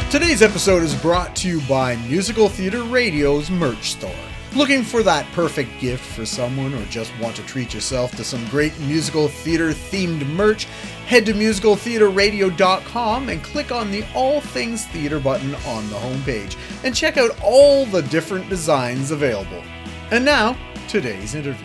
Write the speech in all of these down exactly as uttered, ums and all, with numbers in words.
Today's episode is brought to you by Musical Theater Radio's merch store. Looking for that perfect gift for someone or just want to treat yourself to some great musical theater themed merch? Head to musical theater radio dot com and click on the All Things Theater button on the homepage and check out all the different designs available. And now, today's interview.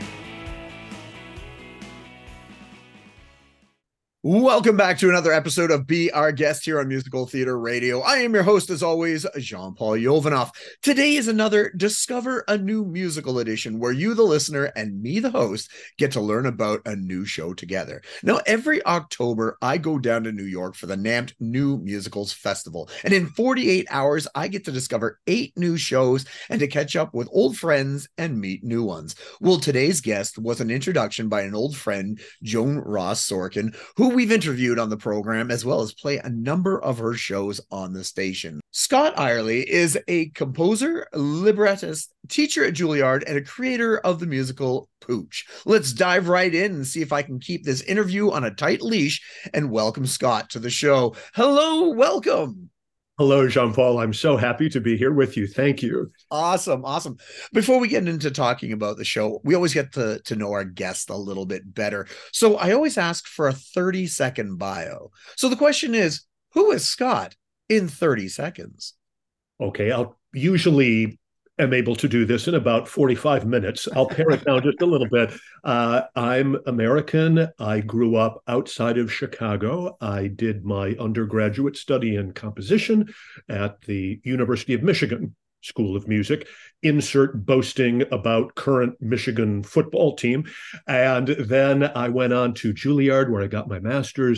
Welcome back to another episode of Be Our Guest here on Musical Theater Radio. I am your host, as always, Jean-Paul Yovanov. Today is another Discover a New Musical edition where you, the listener, and me, the host, get to learn about a new show together. Now, every October, I go down to New York for the NAMT New Musicals Festival. And in forty-eight hours, I get to discover eight new shows and to catch up with old friends and meet new ones. Well, today's guest was an introduction by an old friend, Joan Ross Sorkin, who we've interviewed on the program, as well as play a number of her shows on the station. Scott Eyerly is a composer, librettist, teacher at Juilliard, and a creator of the musical Pooch. Let's dive right in and see if I can keep this interview on a tight leash and welcome Scott to the show. Hello, welcome. Hello, Jean-Paul. I'm so happy to be here with you. Thank you. Awesome. Awesome. Before we get into talking about the show, we always get to, to know our guest a little bit better. So I always ask for a thirty second bio. So the question is, who is Scott in thirty seconds? Okay. I'll usually am able to do this in about forty-five minutes. I'll pare it down just a little bit. Uh, I'm American. I grew up outside of Chicago. I did my undergraduate study in composition at the University of Michigan School of Music. Insert boasting about current Michigan football team. And then I went on to Juilliard, where I got my master's.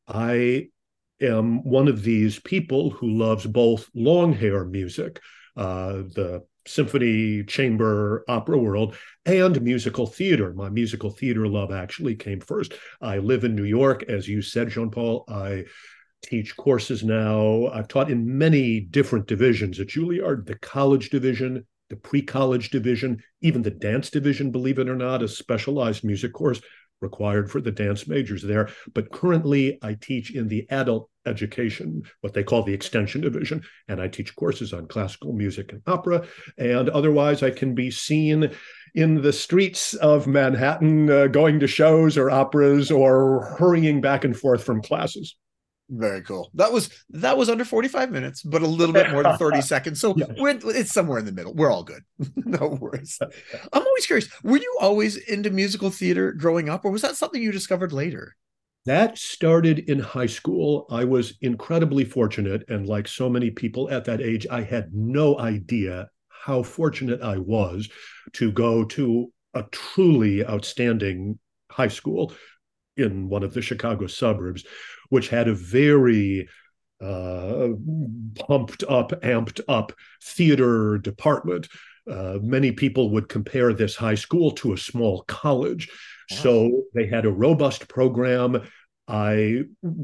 I am one of these people who loves both long hair music, uh, the symphony, chamber, opera world, and musical theater. My musical theater love actually came first. I live in New York, as you said, Jean-Paul. I teach courses now. I've taught in many different divisions at Juilliard, the college division, the pre-college division, even the dance division, believe it or not, a specialized music course required for the dance majors there. But currently I teach in the adult education, what they call the extension division, and I teach courses on classical music and opera. And otherwise I can be seen in the streets of Manhattan, uh, going to shows or operas or hurrying back and forth from classes. Very cool. That was that was under forty-five minutes, but a little bit more than thirty seconds. So yeah. we're, it's somewhere in the middle. We're all good. No worries. I'm always curious. Were you always into musical theater growing up, or was that something you discovered later? That started in high school. I was incredibly fortunate. And like so many people at that age, I had no idea how fortunate I was to go to a truly outstanding high school in one of the Chicago suburbs, which had a very uh, pumped up, amped up theater department. Uh, many people would compare this high school to a small college. Wow. So they had a robust program. I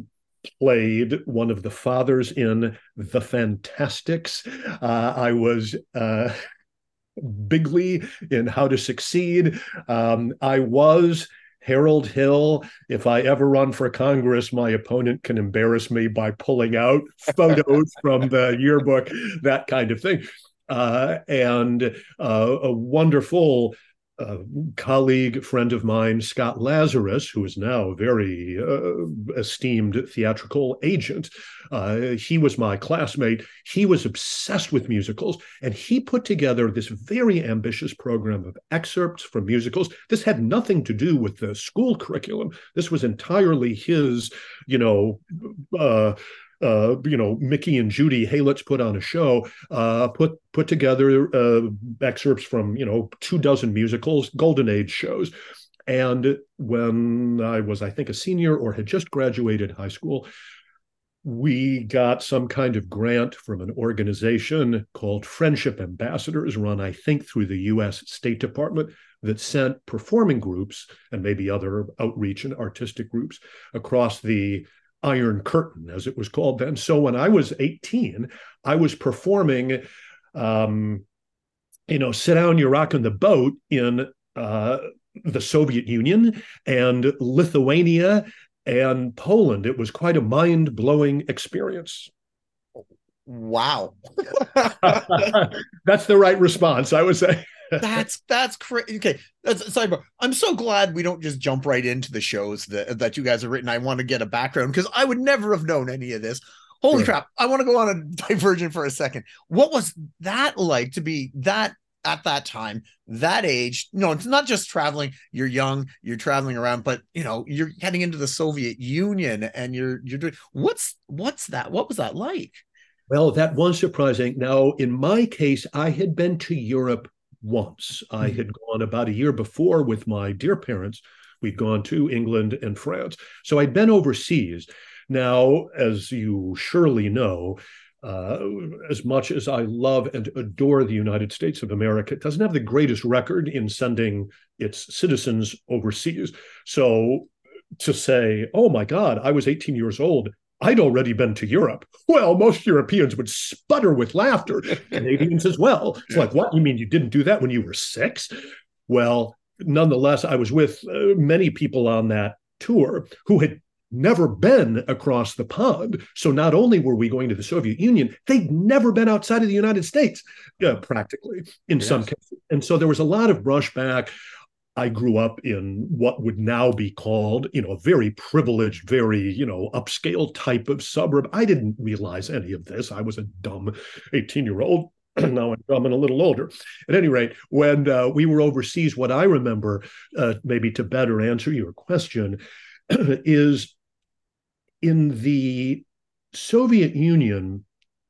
played one of the fathers in The Fantastics. Uh, I was uh, Bigley in How to Succeed. Um, I was Harold Hill. If I ever run for Congress, my opponent can embarrass me by pulling out photos from the yearbook, that kind of thing. Uh, and uh, a wonderful uh, colleague, friend of mine, Scott Lazarus, who is now a very uh, esteemed theatrical agent. Uh, he was my classmate. He was obsessed with musicals, and he put together this very ambitious program of excerpts from musicals. This had nothing to do with the school curriculum. This was entirely his, you know, uh, Uh, you know, Mickey and Judy, hey, let's put on a show, uh, put put together uh, excerpts from, you know, two dozen musicals, Golden Age shows. And when I was, I think, a senior or had just graduated high school, we got some kind of grant from an organization called Friendship Ambassadors, run, I think, through the U S State Department, that sent performing groups and maybe other outreach and artistic groups across the Iron Curtain, as it was called then. So when I was eighteen, I was performing, um, you know, Sit Down, You're Rocking the Boat in uh, the Soviet Union and Lithuania and Poland. It was quite a mind-blowing experience. Wow. That's the right response, I would say. That's that's crazy. Okay, that's sidebar. I'm so glad we don't just jump right into the shows that that you guys have written. I want to get a background because I would never have known any of this. Holy Sure. crap! I want to go on a diversion for a second. What was that like to be that at that time, that age? No, it's not just traveling. You're young. You're traveling around, but you know you're heading into the Soviet Union, and you're you're doing what's what's that? What was that like? Well, that was surprising. Now, in my case, I had been to Europe once. I Mhm. had gone about a year before with my dear parents. We'd gone to England and France. So I'd been overseas. Now, as you surely know, uh, as much as I love and adore the United States of America, it doesn't have the greatest record in sending its citizens overseas. So to say, oh my God, I was eighteen years old, I'd already been to Europe. Well, most Europeans would sputter with laughter, Canadians as well. It's like, what? You mean you didn't do that when you were six? Well, nonetheless, I was with uh, many people on that tour who had never been across the pond. So not only were we going to the Soviet Union, they'd never been outside of the United States, uh, practically in some Yes. cases. And so there was a lot of brushback. I grew up in what would now be called, you know, a very privileged, very, you know, upscale type of suburb. I didn't realize any of this. I was a dumb eighteen year old. Now I'm dumb and a little older. At any rate, when uh, we were overseas, what I remember, uh, maybe to better answer your question, is in the Soviet Union,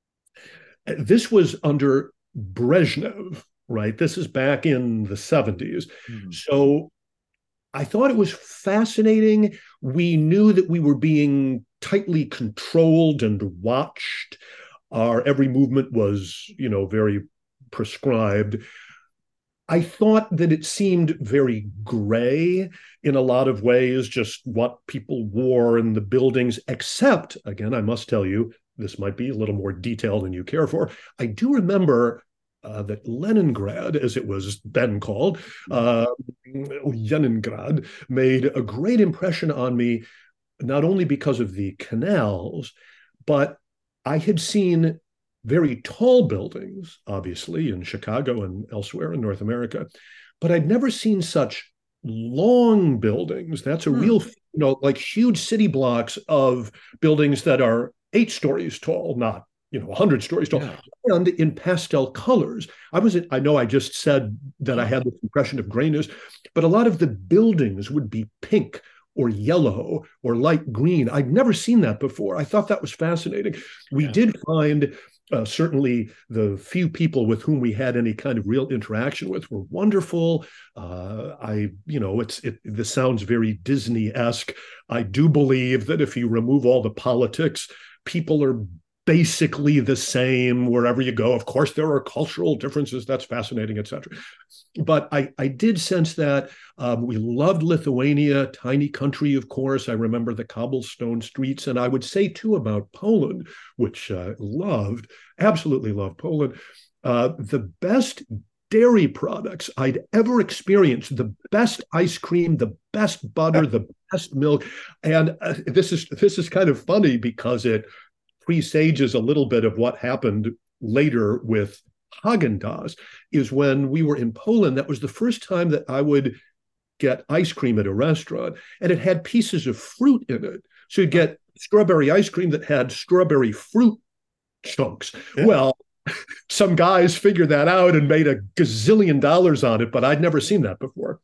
this was under Brezhnev, right? This is back in the seventies. Mhm. So I thought it was fascinating. We knew that we were being tightly controlled and watched. Our every movement was, you know, very prescribed. I thought that it seemed very gray in a lot of ways, just what people wore in the buildings, except, again, I must tell you, this might be a little more detail than you care for. I do remember uh, that Leningrad, as it was then called, uh, Leningrad, made a great impression on me, not only because of the canals, but I had seen very tall buildings, obviously, in Chicago and elsewhere in North America, but I'd never seen such long buildings. That's a Hmm. real, you know, like huge city blocks of buildings that are eight stories tall, not, you know, one hundred stories tall, Yeah. and in pastel colors. I was, I know I just said that I had this impression of grayness, but a lot of the buildings would be pink or yellow or light green. I'd never seen that before. I thought that was fascinating. We Yeah. did find uh, certainly the few people with whom we had any kind of real interaction with were wonderful. Uh, I, you know, it's it. This sounds very Disney-esque. I do believe that if you remove all the politics, people are basically the same wherever you go. Of course, there are cultural differences. That's fascinating, et cetera. But I, I did sense that um, we loved Lithuania, tiny country, of course. I remember the cobblestone streets. And I would say, too, about Poland, which I uh, loved, absolutely loved Poland. Uh, the best dairy products I'd ever experienced, the best ice cream, the best butter, the best milk. And uh, this is this is kind of funny because it presages a little bit of what happened later with Haagen-Dazs. Is when we were in Poland, that was the first time that I would get ice cream at a restaurant, and it had pieces of fruit in it. So you'd get strawberry ice cream that had strawberry fruit chunks. Yeah. Well, some guys figured that out and made a gazillion dollars on it, but I'd never seen that before.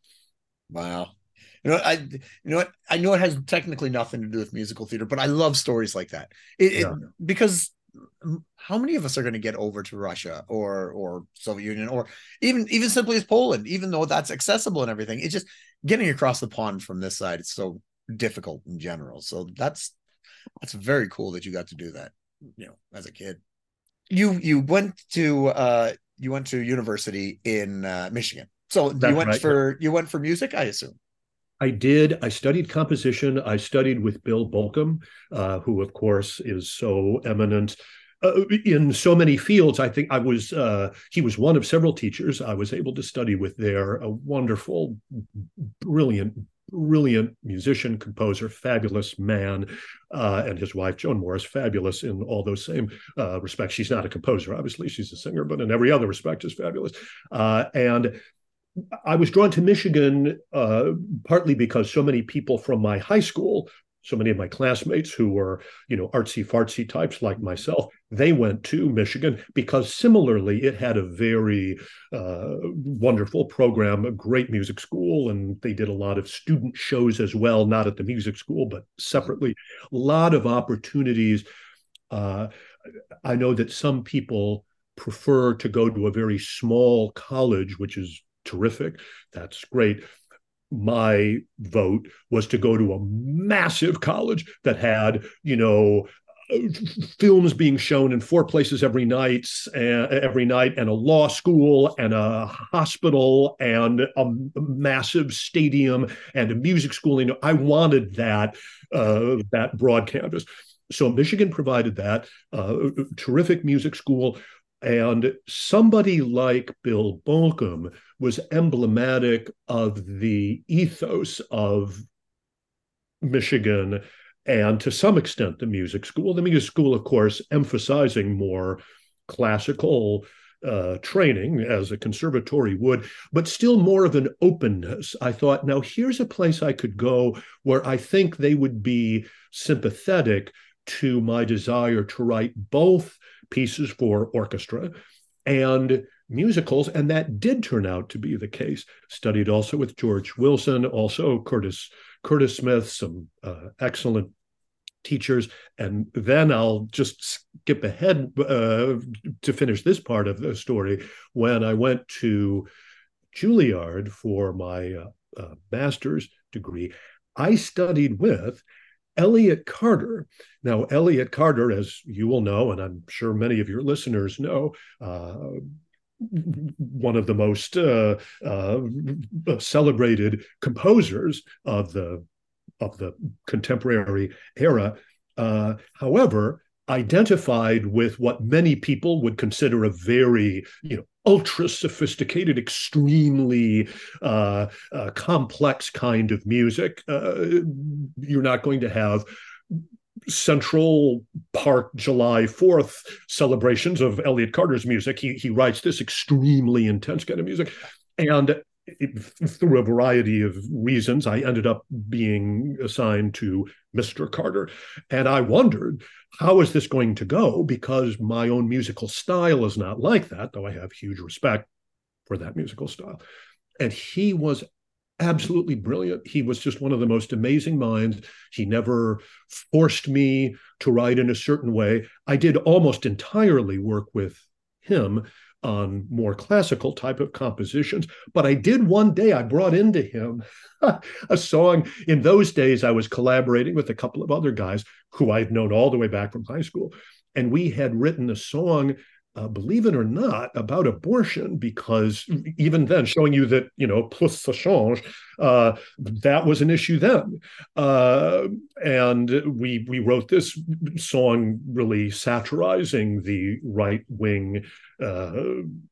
Wow. You know, I you know what I know it has technically nothing to do with musical theater, but I love stories like that. It, it Yeah. because how many of us are going to get over to Russia or or Soviet Union or even even simply as Poland, even though that's accessible and everything? It's just getting across the pond from this side. It's so difficult in general. So that's that's very cool that you got to do that, you know, as a kid. You you went to uh you went to university in uh, Michigan. So you That's went right. for you went for music, I assume. I did. I studied composition. I studied with Bill Bolcom, uh, who, of course, is so eminent uh, in so many fields. I think I was, uh, he was one of several teachers I was able to study with there. A wonderful, brilliant, brilliant musician, composer, fabulous man, uh, and his wife, Joan Morris, fabulous in all those same uh, respects. She's not a composer, obviously, she's a singer, but in every other respect is fabulous. Uh, and I was drawn to Michigan uh, partly because so many people from my high school, so many of my classmates who were, you know, artsy fartsy types like myself, they went to Michigan because similarly it had a very uh, wonderful program, a great music school, and they did a lot of student shows as well, not at the music school, but separately. A lot of opportunities. Uh, I know that some people prefer to go to a very small college, which is terrific. That's great. My vote was to go to a massive college that had, you know, films being shown in four places every night, uh, every night, and a law school and a hospital and a massive stadium and a music school. You know, I wanted that uh, that broad canvas. So Michigan provided that. Uh, terrific music school. And somebody like Bill Bolcom was emblematic of the ethos of Michigan and to some extent the music school. The music school, of course, emphasizing more classical uh, training as a conservatory would, but still more of an openness. I thought, now here's a place I could go where I think they would be sympathetic to my desire to write both pieces for orchestra and musicals, and that did turn out to be the case. Studied also with George Wilson, also Curtis Curtis Smith, some uh, excellent teachers. And then I'll just skip ahead uh, to finish this part of the story. When I went to Juilliard for my uh, uh, master's degree, I studied with Elliott Carter. Now, Elliott Carter, as you will know, and I'm sure many of your listeners know, uh, one of the most uh, uh, celebrated composers of the of the contemporary era. Uh, however, identified with what many people would consider a very, you know, ultra sophisticated, extremely uh, uh, complex kind of music. Uh, you're not going to have Central Park July fourth celebrations of Elliott Carter's music. He, he writes this extremely intense kind of music. And it, through a variety of reasons, I ended up being assigned to Mister Carter. And I wondered, how is this going to go? Because my own musical style is not like that, though I have huge respect for that musical style. And he was absolutely brilliant. He was just one of the most amazing minds. He never forced me to write in a certain way. I did almost entirely work with him on more classical type of compositions. But I did one day, I brought into him a song. In those days, I was collaborating with a couple of other guys who I'd known all the way back from high school. And we had written a song, uh, believe it or not, about abortion, because even then, showing you that, you know, plus ça change, uh, that was an issue then. Uh, and we we wrote this song really satirizing the right-wing uh,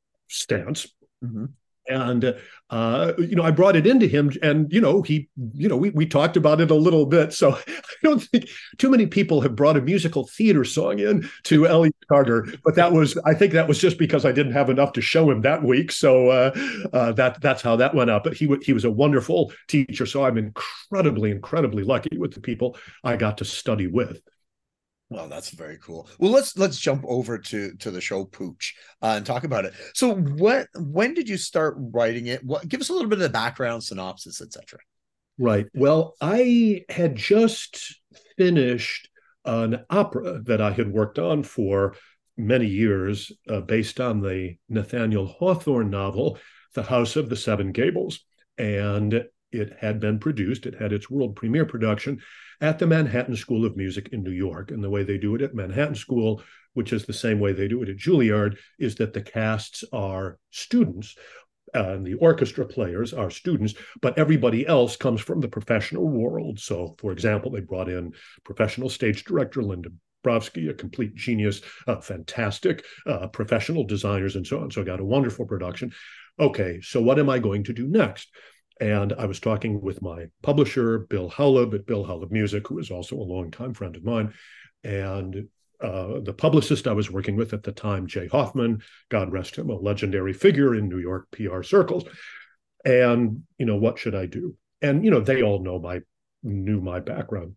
stance. Mm-hmm. And, uh, you know, I brought it into him and, you know, he, you know, we, we talked about it a little bit. So I don't think too many people have brought a musical theater song in to Elliott Carter, but that was, I think that was just because I didn't have enough to show him that week. So uh, uh, that that's how that went out. But he, w- he was a wonderful teacher. So I'm incredibly, incredibly lucky with the people I got to study with. Well, that's very cool. Well, let's let's jump over to to the show Pooch uh, and talk about it. So, what when did you start writing it? What give us a little bit of the background, synopsis, et cetera. Right. Well, I had just finished an opera that I had worked on for many years, uh, based on the Nathaniel Hawthorne novel, The House of the Seven Gables, and it had been produced. It had its world premiere production at the Manhattan School of Music in New York. And the way they do it at Manhattan School, which is the same way they do it at Juilliard, is that the casts are students uh, and the orchestra players are students, but everybody else comes from the professional world. So, for example, they brought in professional stage director Linda Brovsky, a complete genius, uh, fantastic uh, professional designers, and so on. So I got a wonderful production. Okay, so what am I going to do next? And I was talking with my publisher, Bill Howleb at Bill Howleb Music, who is also a longtime friend of mine. And uh, the publicist I was working with at the time, Jay Hoffman, God rest him, a legendary figure in New York P R circles. And, you know, what should I do? And, you know, they all know my, knew my background.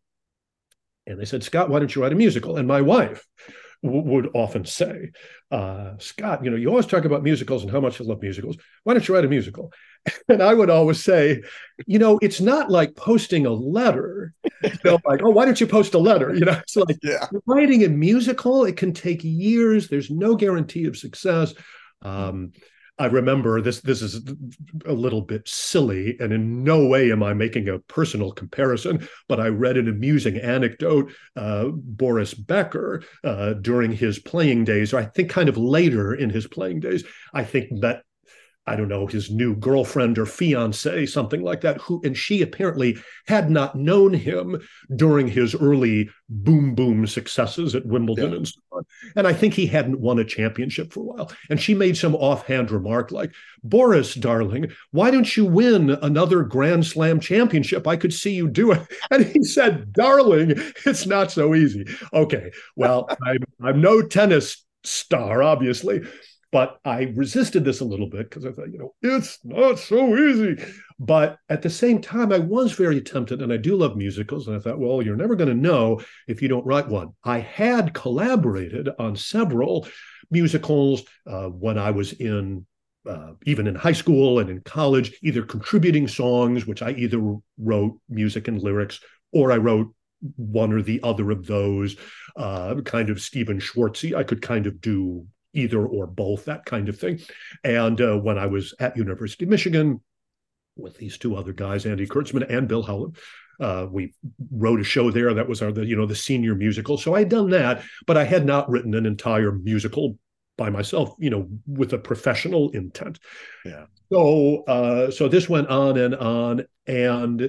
And they said, Scott, why don't you write a musical? And my wife w- would often say, uh, Scott, you know, you always talk about musicals and how much you love musicals. Why don't you write a musical? And I would always say, you know, it's not like posting a letter, you know, like, oh, why don't you post a letter? You know, it's like Yeah. writing a musical, it can take years. There's no guarantee of success. Um, I remember this, this is a little bit silly, and in no way am I making a personal comparison, but I read an amusing anecdote. Uh, Boris Becker, uh, during his playing days, or I think kind of later in his playing days, I think met, I don't know, his new girlfriend or fiance, something like that, who, and she apparently had not known him during his early boom boom successes at Wimbledon yeah. and so on. And I think he hadn't won a championship for a while. And she made some offhand remark like, Boris, darling, why don't you win another Grand Slam championship? I could see you do it. And he said, darling, it's not so easy. Okay, well, I'm, I'm no tennis star, obviously. But I resisted this a little bit because I thought, you know, it's not so easy. But at the same time, I was very tempted, and I do love musicals. And I thought, well, you're never going to know if you don't write one. I had collaborated on several musicals uh, when I was in, uh, even in high school and in college, either contributing songs, which I either wrote music and lyrics, or I wrote one or the other of those, uh, kind of Stephen Schwartzy. I could kind of do either or both, that kind of thing. And uh, when I was at University of Michigan with these two other guys, Andy Kurtzman and Bill Howleb, uh, we wrote a show there that was our, the, you know, the senior musical. So I had done that, but I had not written an entire musical by myself, you know, with a professional intent. Yeah. So, uh, so this went on and on, and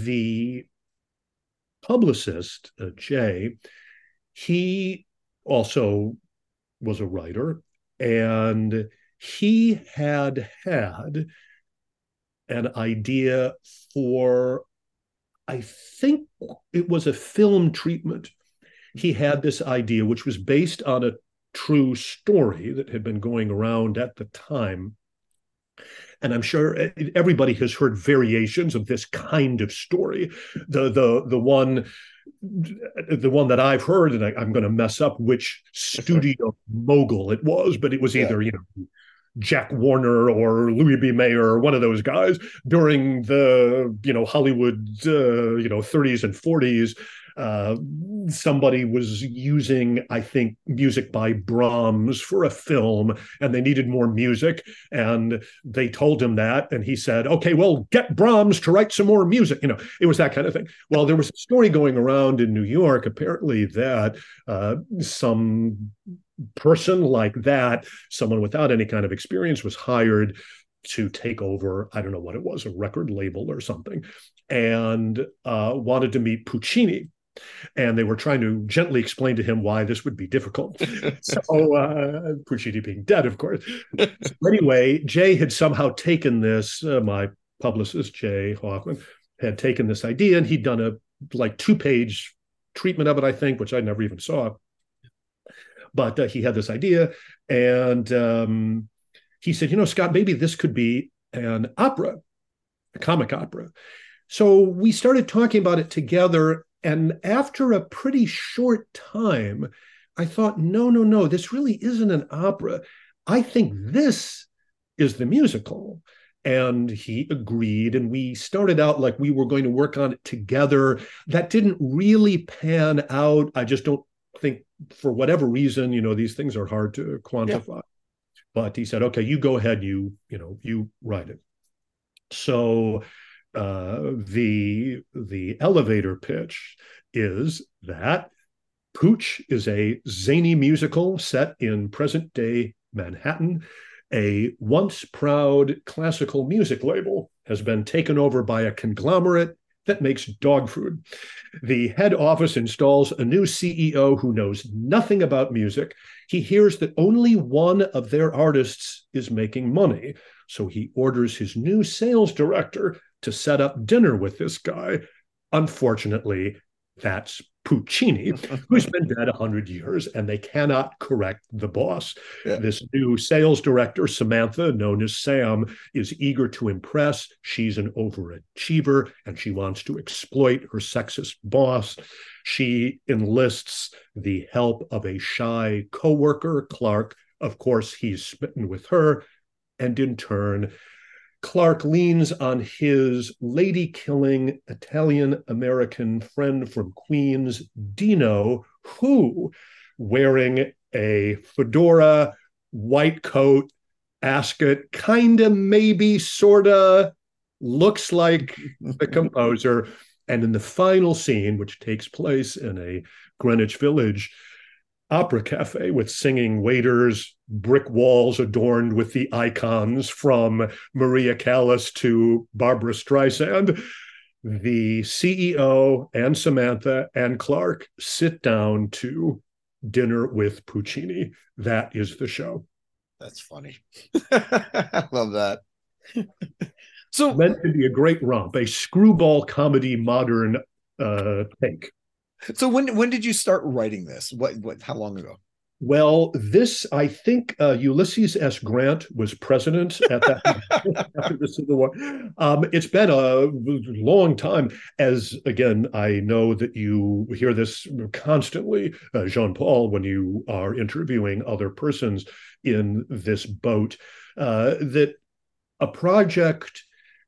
the publicist, uh, Jay, he also was a writer, and he had had an idea for, I think it was a film treatment. He had this idea, which was based on a true story that had been going around at the time. And I'm sure everybody has heard variations of this kind of story. The the the one the one that I've heard, and I, I'm going to mess up which studio mogul it was, but it was either, yeah. you know, Jack Warner or Louis B. Mayer or one of those guys during the, you know, Hollywood, uh, you know, thirties and forties. Uh, somebody was using, I think, music by Brahms for a film, and they needed more music. And they told him that, and he said, okay, well, get Brahms to write some more music. You know, it was that kind of thing. Well, there was a story going around in New York, apparently, that uh, some person like that, someone without any kind of experience, was hired to take over, I don't know what it was, a record label or something, and uh, wanted to meet Puccini. And they were trying to gently explain to him why this would be difficult. So uh, Puccini being dead, of course. So anyway, Jay had somehow taken this, uh, my publicist, Jay Hoffman, had taken this idea, and he'd done a like two-page treatment of it, I think, which I never even saw. But uh, he had this idea, and um, he said, you know, Scott, maybe this could be an opera, a comic opera. So we started talking about it together, and after a pretty short time, I thought, no, no, no, this really isn't an opera. I think this is the musical. And he agreed, and we started out like we were going to work on it together. That didn't really pan out. I just don't think, for whatever reason, you know, these things are hard to quantify. Yeah. But he said, okay, you go ahead, you, you know, you write it. So uh, the, the elevator pitch is that Pooch is a zany musical set in present-day Manhattan. A once proud classical music label has been taken over by a conglomerate that makes dog food. The head office installs a new C E O who knows nothing about music. He hears that only one of their artists is making money, so he orders his new sales director to set up dinner with this guy. Unfortunately, that's Puccini, who's been dead one hundred years, and they cannot correct the boss. Yeah. This new sales director, Samantha, known as Sam, is eager to impress. She's an overachiever, and she wants to exploit her sexist boss. She enlists the help of a shy coworker, Clark. Of course, he's smitten with her, and in turn, Clark leans on his lady-killing Italian-American friend from Queens, Dino, who, wearing a fedora, white coat, ascot, kind of maybe, sort of, looks like the composer. And in the final scene, which takes place in a Greenwich Village opera cafe with singing waiters, brick walls adorned with the icons from Maria Callas to Barbra Streisand, the C E O and Samantha and Clark sit down to dinner with Puccini. That is the show. That's funny. I love that. So meant to be a great romp, a screwball comedy modern uh, take. So when when did you start writing this? What what? How long ago? Well, this, I think uh, Ulysses S. Grant was president at that after the Civil War. Um, it's been a long time, as, again, I know that you hear this constantly, uh, Jean-Paul, when you are interviewing other persons in this boat, uh, that a project,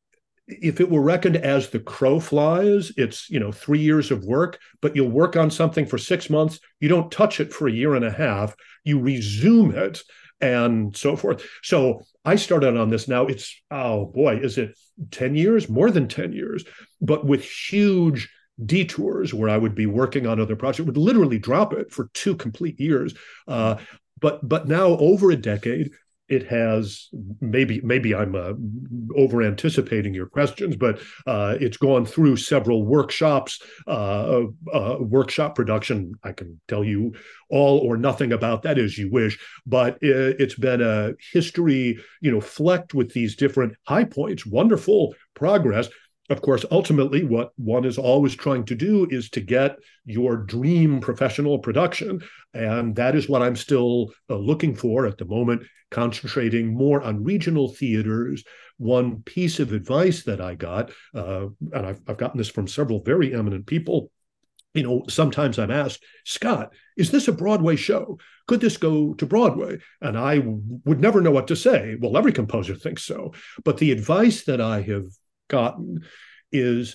if it were reckoned as the crow flies, it's, you know, three years of work, but you'll work on something for six months. You don't touch it for a year and a half. You resume it and so forth. So I started on this now. It's, oh boy, is it ten years? More than ten years, but with huge detours where I would be working on other projects, would literally drop it for two complete years. Uh, but, but now over a decade, it has, maybe maybe I'm uh, over anticipating your questions, but uh, it's gone through several workshops, uh, uh, workshop production. I can tell you all or nothing about that as you wish, but it, it's been a history, you know, flecked with these different high points, wonderful progress. Of course, ultimately, what one is always trying to do is to get your dream professional production. And that is what I'm still uh, looking for at the moment, concentrating more on regional theaters. One piece of advice that I got, uh, and I've, I've gotten this from several very eminent people, you know, sometimes I'm asked, Scott, is this a Broadway show? Could this go to Broadway? And I would never know what to say. Well, every composer thinks so. But the advice that I have gotten is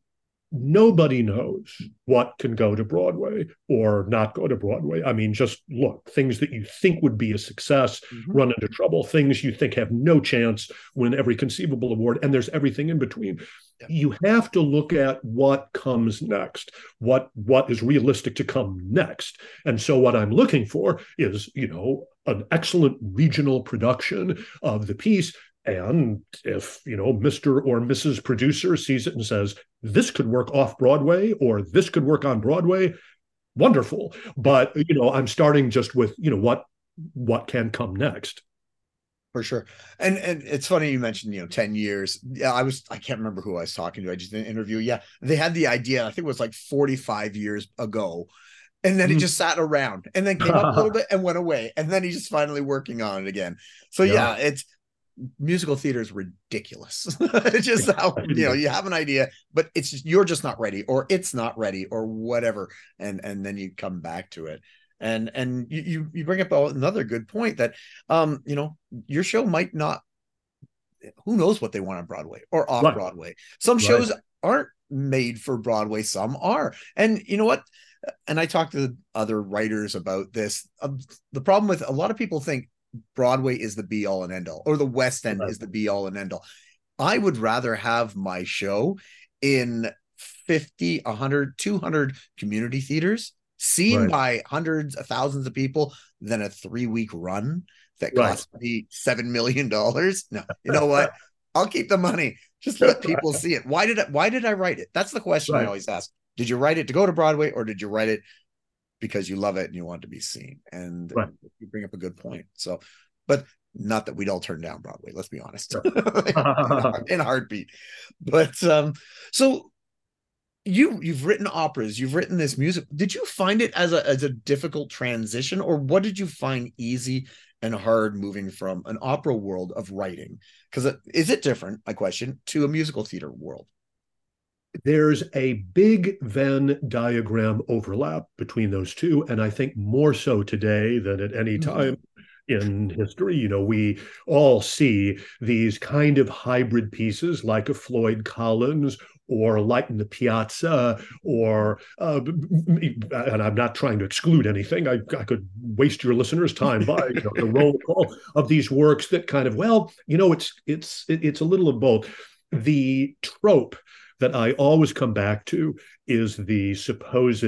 nobody knows what can go to Broadway or not go to Broadway. I mean, just look, things that you think would be a success mm-hmm. run into trouble, things you think have no chance win every conceivable award, and there's everything in between. Yeah. You have to look at what comes next, what what is realistic to come next. And so what I'm looking for is, you know, an excellent regional production of the piece. And if, you know, Mister or Missus Producer sees it and says, this could work off Broadway or this could work on Broadway, wonderful. But, you know, I'm starting just with, you know, what what can come next. For sure. And and it's funny you mentioned, you know, ten years. Yeah, I was, I can't remember who I was talking to. I just did an interview. Yeah, they had the idea, I think it was like forty-five years ago. And then he just sat around and then came up a little bit and went away. And then he's just finally working on it again. So yeah, yeah it's, musical theater is ridiculous. It's just how, you know, you have an idea, but it's just, you're just not ready, or it's not ready, or whatever, and and then you come back to it. And and you you bring up another good point that um you know, your show might not, who knows what they want on Broadway or off right. Broadway. Some right. shows aren't made for Broadway, some are. And you know what? And I talked to other writers about this. Um, the problem with a lot of people think Broadway is the be all and end all, or the West End right. is the be all and end all. I would rather have my show in fifty, one hundred, two hundred community theaters, seen right. by hundreds of thousands of people, than a three week run that cost right. me seven million dollars. No, you know what? I'll keep the money. Just let people see it. Why did I, why did I write it? That's the question right. I always ask. Did you write it to go to Broadway, or did you write it because you love it and you want to be seen? And right. you bring up a good point. So But not that we'd all turn down Broadway, let's be honest, in, a, in a heartbeat. But um, so you you've written operas, you've written this music. Did you find it as a as a difficult transition, or what did you find easy and hard moving from an opera world of writing? Because is it different, my question, to a musical theater world? There's a big Venn diagram overlap between those two, and I think more so today than at any time in history. You know, we all see these kind of hybrid pieces like a Floyd Collins or Light in the Piazza, or, uh, and I'm not trying to exclude anything. I, I could waste your listeners' time by you know, the roll call of these works that kind of, well, you know, it's it's it's a little of both. The trope that I always come back to is the supposed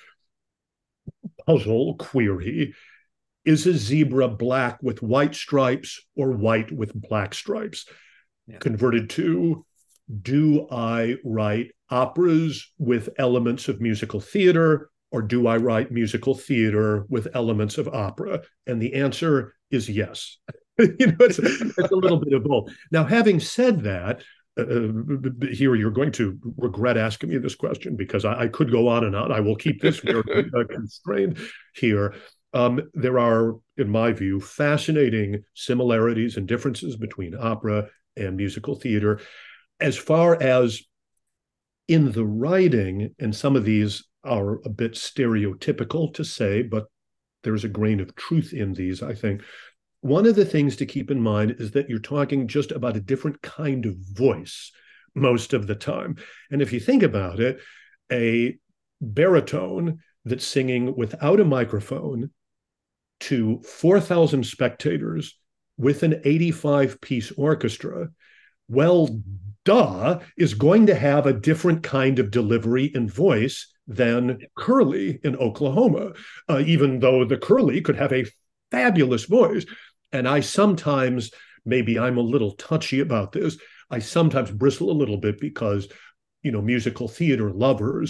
puzzle query. Is a zebra black with white stripes or white with black stripes? Yeah. Converted to, do I write operas with elements of musical theater, or do I write musical theater with elements of opera? And the answer is yes. you know, it's, it's a little bit of both. Now, having said that, Uh, here you're going to regret asking me this question, because I, I could go on and on. I will keep this very uh, constrained here. Um, there are, in my view, fascinating similarities and differences between opera and musical theater. As far as in the writing, and some of these are a bit stereotypical to say, but there's a grain of truth in these, I think. One of the things to keep in mind is that you're talking just about a different kind of voice most of the time. And if you think about it, a baritone that's singing without a microphone to four thousand spectators with an eighty-five piece orchestra, well, duh, is going to have a different kind of delivery and voice than Curly in Oklahoma, uh, even though the Curly could have a fabulous voice. And I sometimes, maybe I'm a little touchy about this, I sometimes bristle a little bit because, you know, musical theater lovers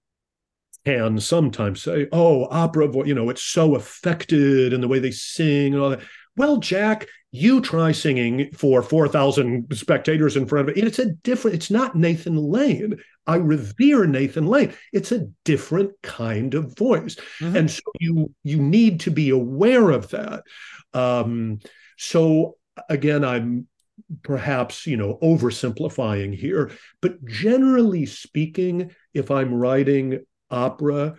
can sometimes say, oh, opera, you know, it's so affected in the way they sing and all that. Well, Jack, you try singing for four thousand spectators in front of it. It's a different, it's not Nathan Lane. I revere Nathan Lane. It's a different kind of voice. Mm-hmm. And so you, you need to be aware of that. Um, so again, I'm perhaps, you know, oversimplifying here, but generally speaking, if I'm writing opera,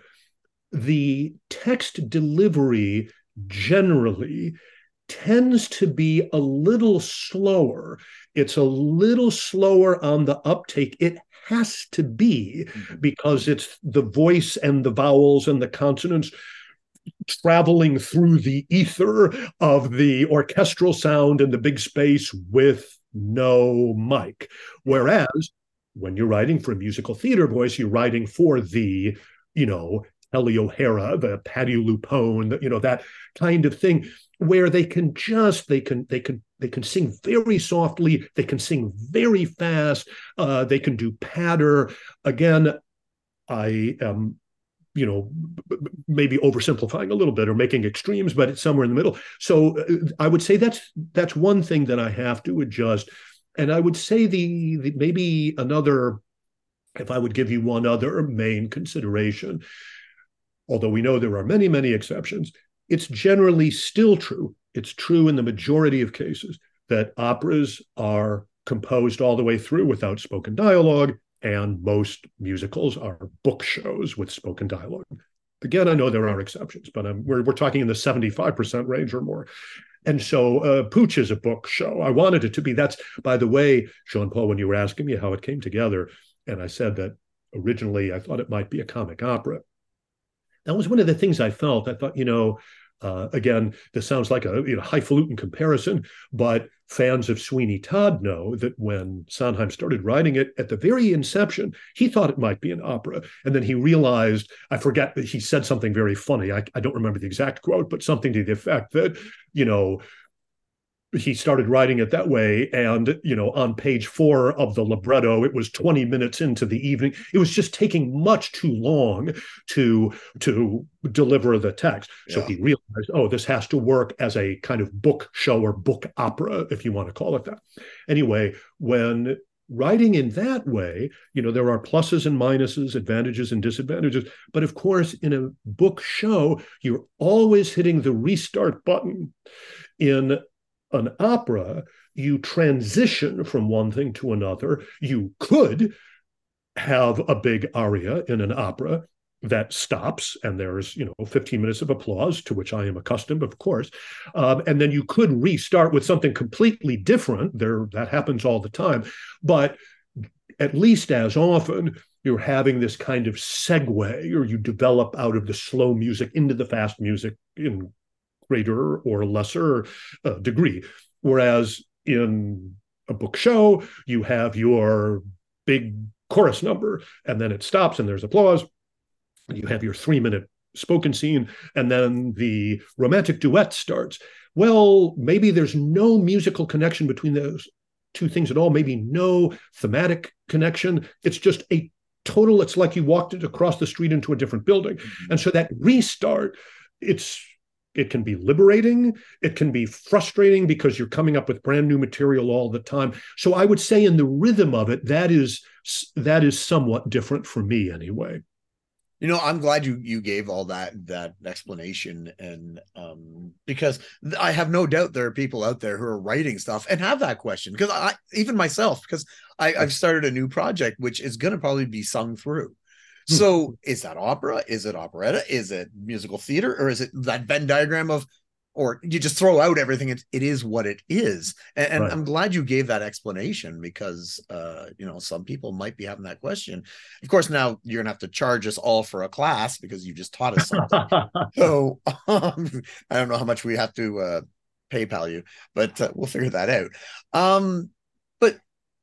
the text delivery generally tends to be a little slower. It's a little slower on the uptake. It has to be, because it's the voice and the vowels and the consonants traveling through the ether of the orchestral sound in the big space with no mic. Whereas when you're writing for a musical theater voice, you're writing for the, you know, Kelly O'Hara, the Patti LuPone, you know, that kind of thing, where they can just, they can, they can, they can sing very softly, they can sing very fast, uh, they can do patter. Again, I am, you know, maybe oversimplifying a little bit or making extremes, but it's somewhere in the middle. So uh, I would say that's that's one thing that I have to adjust. And I would say the, the maybe another, if I would give you one other main consideration, although we know there are many, many exceptions, it's generally still true. It's true in the majority of cases that operas are composed all the way through without spoken dialogue, and most musicals are book shows with spoken dialogue. Again, I know there are exceptions, but um, we're, we're talking in the seventy-five percent range or more. And so uh, Pooch is a book show. I wanted it to be. That's, by the way, Jean-Paul, when you were asking me how it came together, and I said that originally I thought it might be a comic opera. That was one of the things I felt. I thought, you know, uh, again, this sounds like a you know, highfalutin comparison, but fans of Sweeney Todd know that when Sondheim started writing it, at the very inception, he thought it might be an opera. And then he realized, I forget, he said something very funny. I, I don't remember the exact quote, but something to the effect that, you know, he started writing it that way. And, you know, on page four of the libretto, it was twenty minutes into the evening. It was just taking much too long to, to deliver the text. Yeah. So he realized, oh, this has to work as a kind of book show or book opera, if you want to call it that. Anyway, when writing in that way, you know, there are pluses and minuses, advantages and disadvantages. But of course, in a book show, you're always hitting the restart button. In an opera, you transition from one thing to another. You could have a big aria in an opera that stops, and there's, you know, fifteen minutes of applause, to which I am accustomed, of course. Um, and then you could restart with something completely different. There, that happens all the time. But at least as often, you're having this kind of segue, or you develop out of the slow music into the fast music in greater or lesser uh, degree. Whereas in a book show, you have your big chorus number, and then it stops and there's applause. You have your three-minute spoken scene, and then the romantic duet starts. Well, maybe there's no musical connection between those two things at all, maybe no thematic connection. It's just a total, it's like you walked it across the street into a different building. Mm-hmm. And so that restart, it's it can be liberating. It can be frustrating because you're coming up with brand new material all the time. So I would say in the rhythm of it, that is that is somewhat different for me anyway. You know, I'm glad you you gave all that that explanation, and um, because I have no doubt there are people out there who are writing stuff and have that question. Because I, even myself, because I, I've started a new project which is going to probably be sung through. So is that opera? Is it operetta? Is it musical theater? Or is it that Venn diagram of, or you just throw out everything? It, it is what it is. And, and right. I'm glad you gave that explanation, because, uh, you know, some people might be having that question. Of course, now you're gonna have to charge us all for a class because you just taught us something. So um, I don't know how much we have to uh, PayPal you, but uh, we'll figure that out. Um, but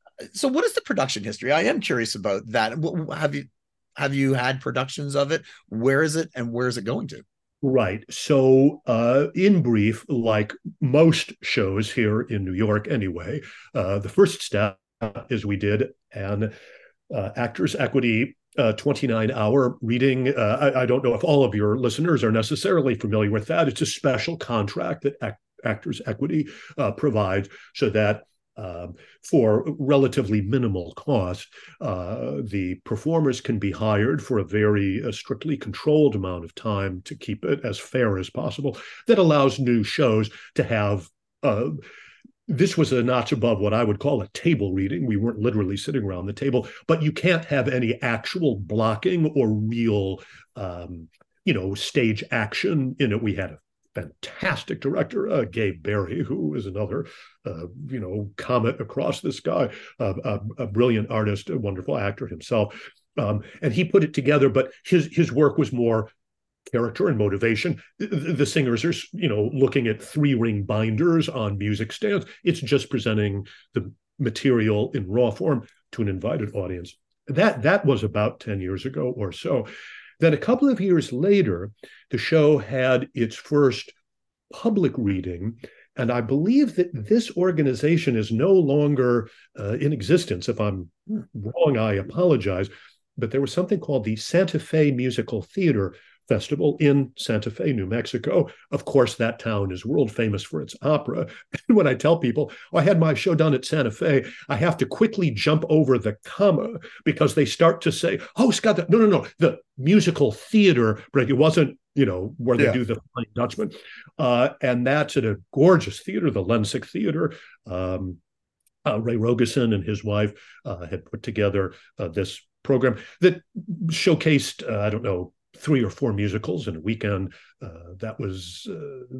so what is the production history? I am curious about that. Have you, Have you had productions of it? Where is it, and where is it going to? Right. So uh, in brief, like most shows here in New York anyway, uh, the first step is we did an uh, Actors Equity uh, twenty-nine hour reading. Uh, I, I don't know if all of your listeners are necessarily familiar with that. It's a special contract that Act- Actors Equity uh, provides so that Uh, for relatively minimal cost, uh, the performers can be hired for a very uh, strictly controlled amount of time to keep it as fair as possible. That allows new shows to have, uh, this was a notch above what I would call a table reading. We weren't literally sitting around the table, but you can't have any actual blocking or real, um, you know, stage action in it. We had a fantastic director, uh, Gabe Barry, who is another, uh, you know, comet across the sky, uh, a, a brilliant artist, a wonderful actor himself. Um, and he put it together, but his his work was more character and motivation. The, the singers are, you know, looking at three-ring binders on music stands. It's just presenting the material in raw form to an invited audience. That that was about ten years ago or so. Then a couple of years later, the show had its first public reading, and I believe that this organization is no longer uh, in existence. If I'm wrong, I apologize. But there was something called the Santa Fe Musical Theater Festival in Santa Fe, New Mexico. Of course, that town is world famous for its opera. And when I tell people, oh, I had my show done at Santa Fe, I have to quickly jump over the comma because they start to say, oh, Scott, no, no, no, the musical theater break. It wasn't, you know, where they yeah. do the Flying Dutchman. Uh, and that's at a gorgeous theater, the Lensick Theater. Um, uh, Ray Rogeson and his wife uh, had put together uh, this program that showcased, uh, I don't know, three or four musicals in a weekend. Uh, that was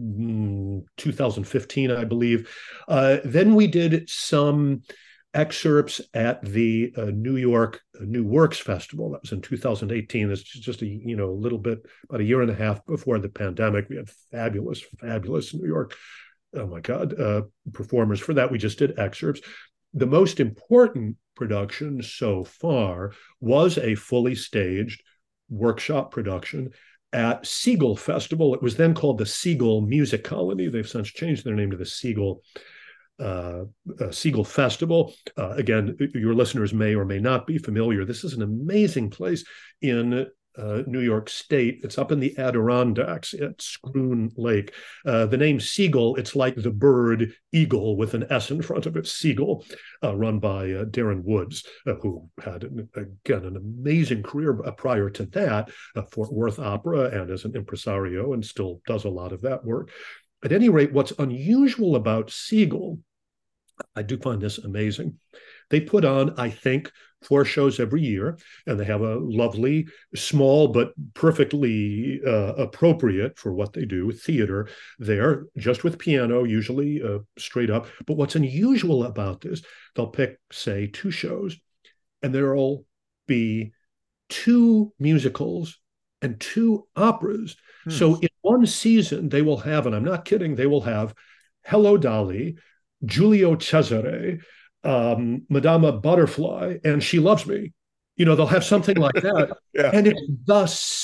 uh, two thousand fifteen, I believe. Uh, then we did some excerpts at the uh, New York uh, New Works Festival. That was in two thousand eighteen. It's just a, you know, a little bit, about a year and a half before the pandemic. We had fabulous, fabulous New York, oh my God, uh, performers for that. We just did excerpts. The most important production so far was a fully staged workshop production at Siegel Festival. It was then called the Siegel Music Colony. They've since changed their name to the Siegel uh, uh, Siegel Festival. Uh, again, your listeners may or may not be familiar. This is an amazing place in uh, New York State. It's up in the Adirondacks at Scroon Lake. Uh, the name Siegel, it's like the bird eagle with an S in front of it, Siegel, uh, run by uh, Darren Woods, uh, who had, an, again, an amazing career uh, prior to that, uh, Fort Worth Opera, and as an impresario, and still does a lot of that work. At any rate, what's unusual about Siegel, I do find this amazing. They put on, I think, four shows every year, and they have a lovely, small, but perfectly uh, appropriate for what they do theater there, just with piano, usually uh, straight up. But what's unusual about this, they'll pick, say, two shows, and there'll be two musicals and two operas. Hmm. So in one season, they will have, and I'm not kidding, they will have Hello, Dolly, Giulio Cesare, um, Madama Butterfly, and She Loves Me. You know, they'll have something like that. Yeah. And it's the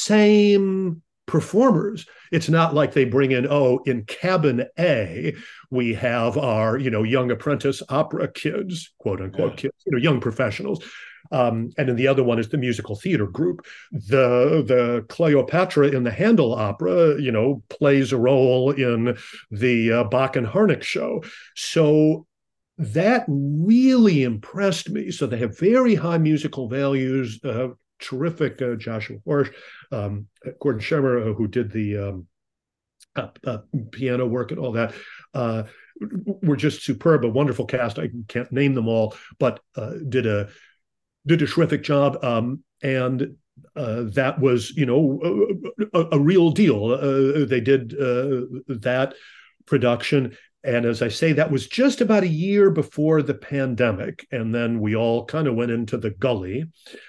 same performers. It's not like they bring in, oh, in cabin A, we have our, you know, young apprentice opera kids, quote unquote, yeah. kids, you know, young professionals. Um, and then the other one is the musical theater group. The the Cleopatra in the Handel opera, you know, plays a role in the uh, Bach and Harnick show. So that really impressed me. So they have very high musical values, uh, terrific uh, Joshua Horsch, um, Gordon Schemmer, uh, who did the um, uh, uh, piano work and all that, uh, were just superb, a wonderful cast. I can't name them all, but uh, did a did a terrific job. Um, and uh, that was, you know, a, a real deal. Uh, they did uh, that production. And as I say, that was just about a year before the pandemic. And then we all kind of went into the gully.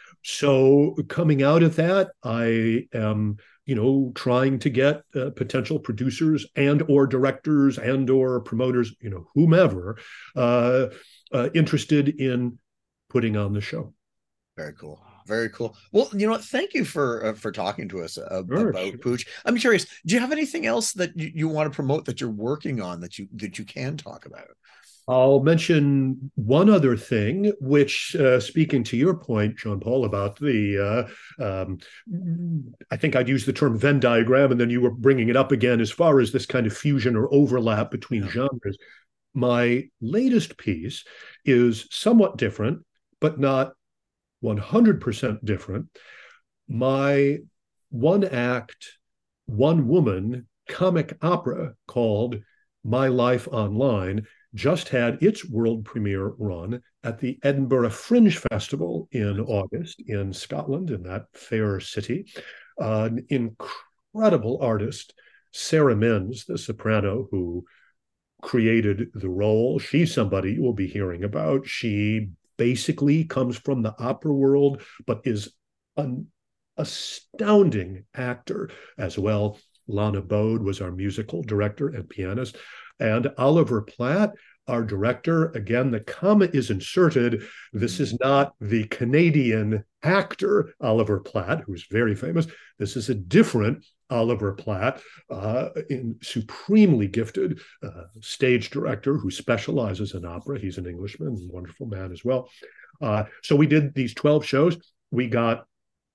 So coming out of that, I am, you know, trying to get uh, potential producers and or directors and or promoters, you know, whomever, uh, uh, interested in putting on the show. Very cool. Very cool. Well, you know what? Thank you for uh, for talking to us uh, sure. about Pooch. I'm curious. Do you have anything else that you, you want to promote that you're working on that you that you can talk about? I'll mention one other thing, which, uh, speaking to your point, Jean-Paul, about the, uh, um, I think I'd use the term Venn diagram, and then you were bringing it up again as far as this kind of fusion or overlap between yeah. genres. My latest piece is somewhat different, but not one hundred percent different. My one act, one woman comic opera called My Life Online just had its world premiere run at the Edinburgh Fringe Festival in August in Scotland, in that fair city. Uh, an incredible artist, Sarah Minns, the soprano who created the role. She's somebody you will be hearing about. She basically comes from the opera world, but is an astounding actor as well. Lana Bode was our musical director and pianist. And Oliver Platt, our director, again, the comma is inserted. This is not the Canadian actor, Oliver Platt, who's very famous. This is a different Oliver Platt, uh, in supremely gifted uh, stage director who specializes in opera. He's an Englishman, a wonderful man as well. Uh, so we did these twelve shows. We got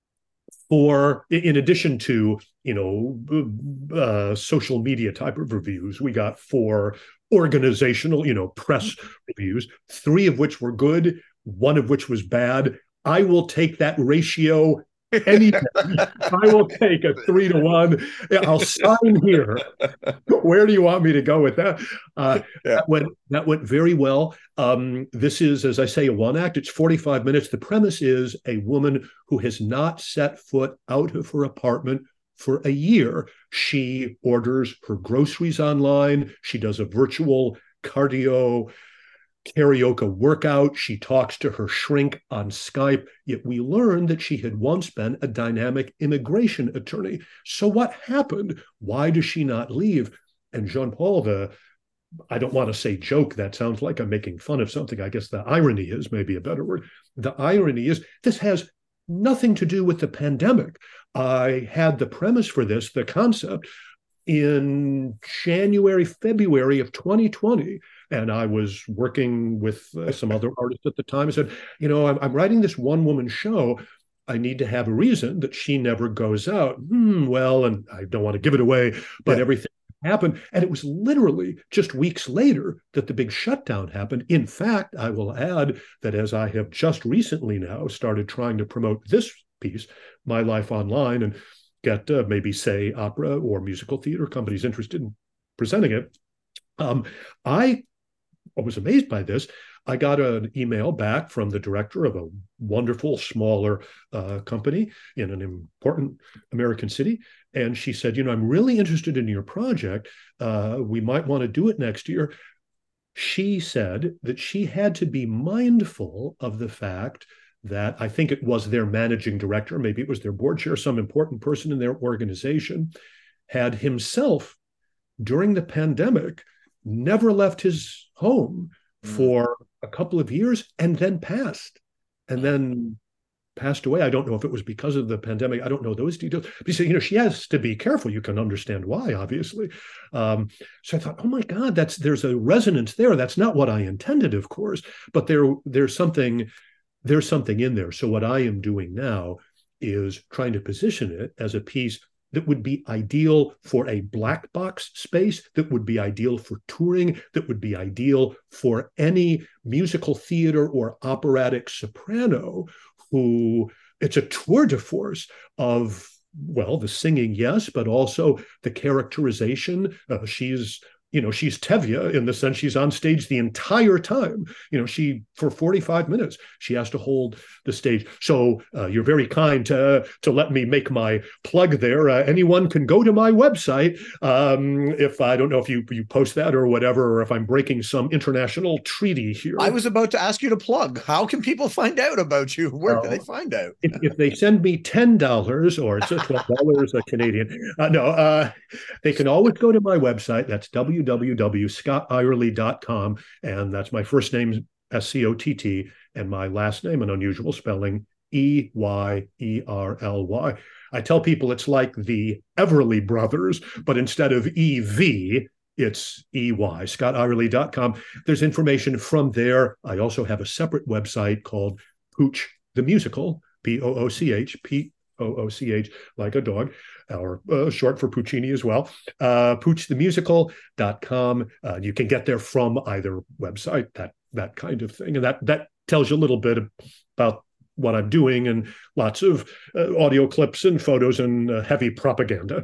four, in addition to, you know, uh, social media type of reviews, we got four organizational, you know, press reviews, three of which were good, one of which was bad. I will take that ratio any day. I will take a three to one. I'll sign here. Where do you want me to go with that? Uh, yeah. that, went, that went very well. Um, this is, as I say, a one act. It's forty-five minutes. The premise is a woman who has not set foot out of her apartment for a year. She orders her groceries online. She does a virtual cardio karaoke workout. She talks to her shrink on Skype. Yet we learned that she had once been a dynamic immigration attorney. So what happened? Why does she not leave? And Jean-Paul, the, I don't want to say joke, that sounds like I'm making fun of something. I guess the irony is maybe a better word. The irony is this has nothing to do with the pandemic. I had the premise for this, the concept, in January, February of twenty twenty. And I was working with uh, some other artists at the time. I said, you know, I'm, I'm writing this one woman show. I need to have a reason that she never goes out. Hmm, well, and I don't want to give it away, but yeah. everything happened. And it was literally just weeks later that the big shutdown happened. In fact, I will add that as I have just recently now started trying to promote this piece, My Life Online, and get uh, maybe, say, opera or musical theater companies interested in presenting it, um, I was amazed by this. I got an email back from the director of a wonderful, smaller uh, company in an important American city. And she said, you know, I'm really interested in your project. Uh, we might want to do it next year. She said that she had to be mindful of the fact that I think it was their managing director, maybe it was their board chair, some important person in their organization, had himself, during the pandemic, never left his home for a couple of years and then passed and then passed away. I don't know if it was because of the pandemic. I don't know those details. But you say, you know, she has to be careful. You can understand why, obviously. Um, so I thought, oh my God, that's there's a resonance there. That's not what I intended, of course, but there there's something there's something in there. So what I am doing now is trying to position it as a piece that would be ideal for a black box space, that would be ideal for touring, that would be ideal for any musical theater or operatic soprano who, it's a tour de force of, well, the singing, yes, but also the characterization. Uh, she's You know, she's Tevye in the sense she's on stage the entire time. You know, she, for forty-five minutes, she has to hold the stage. So uh, you're very kind to, to let me make my plug there. Uh, anyone can go to my website. Um, if I don't know if you, you post that or whatever, or if I'm breaking some international treaty here. I was about to ask you to plug. How can people find out about you? Where uh, can they find out? if, if they send me ten dollars or it's a twelve dollars a Canadian, uh, no, uh, they can always go to my website. That's w w w dot scott eyerly dot com. And that's my first name, S C O T T, and my last name, an unusual spelling, E Y E R L Y. I tell people it's like the Everly Brothers, but instead of E V, it's E Y, scott eyerly dot com. There's information from there. I also have a separate website called Pooch the Musical, P O O C H, P O O C H, like a dog, or uh, short for Puccini as well, uh, pooch the musical dot com. Uh, you can get there from either website, that that kind of thing. And that that tells you a little bit about what I'm doing, and lots of uh, audio clips and photos and uh, heavy propaganda.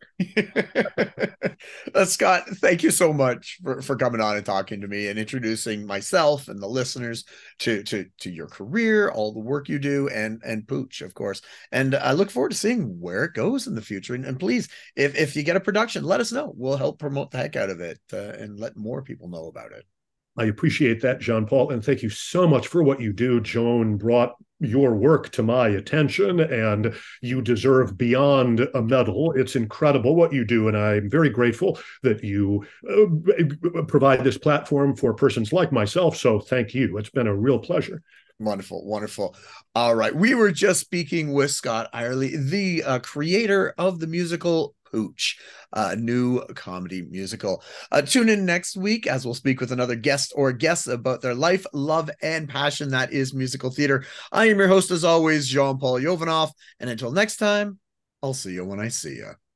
uh, Scott, thank you so much for, for coming on and talking to me and introducing myself and the listeners to, to, to your career, all the work you do, and, and Pooch, of course. And I look forward to seeing where it goes in the future. And, and please, if, if you get a production, let us know. We'll help promote the heck out of it uh, and let more people know about it. I appreciate that, Jean-Paul, and thank you so much for what you do. Joan brought your work to my attention, and you deserve beyond a medal. It's incredible what you do, and I'm very grateful that you uh, provide this platform for persons like myself, so thank you. It's been a real pleasure. Wonderful, wonderful. All right, we were just speaking with Scott Eyerly, the uh, creator of the musical Pooch, a new comedy musical. Uh, tune in next week as we'll speak with another guest or guests about their life, love, and passion that is musical theater. I am your host, as always, Jean-Paul Jovanov, and until next time, I'll see you when I see you.